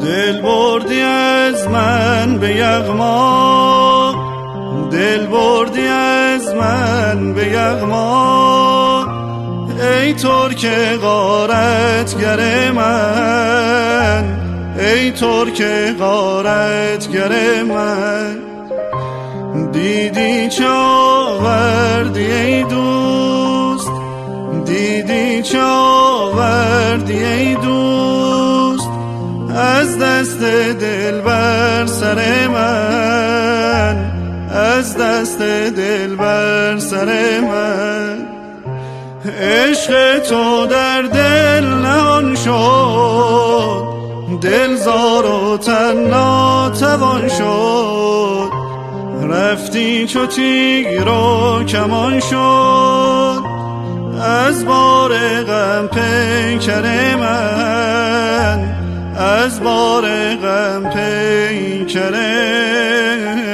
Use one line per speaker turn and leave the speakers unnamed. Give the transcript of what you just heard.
دل بردی از من به یغما، دل بردی از من به یغما، ای ترک غارتگر من، ای ترک غارتگر من. دیدی چه آوردی ای دوست، دیدی چه آوردی ای دوست، از دست دل بر سر من، از دست دل بر سر من. عشق تو در دل نهان شد، دل زار و تن ناتوان شد، رفتی چو تیر و کمان شد، از بار غم پیکر من، از بار غم پیکر